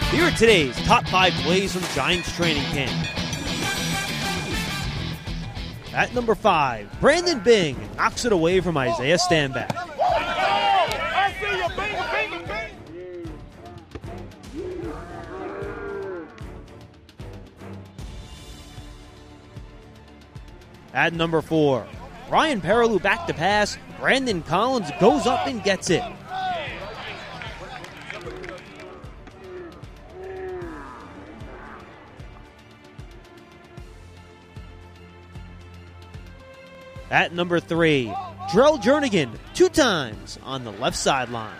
Here are today's top 5 plays from Giants training camp. At number 5, Brandon Bing knocks it away from Isaiah Stanback. At number 4, Ryan Perrilloux back to pass. Brandon Collins goes up and gets it. At number 3, Drell Jernigan 2 times on the left sideline.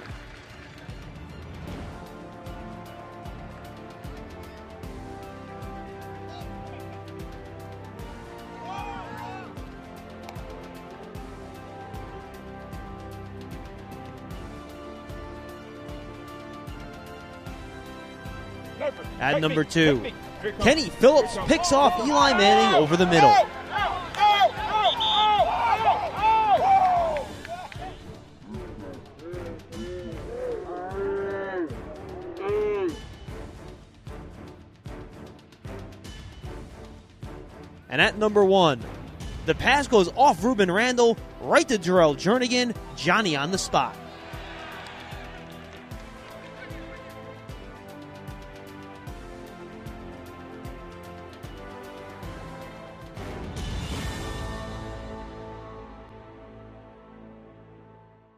At number 2, Kenny Phillips picks off Eli Manning over the middle. And at number 1, the pass goes off Ruben Randall, right to Drell Jernigan, Johnny on the spot.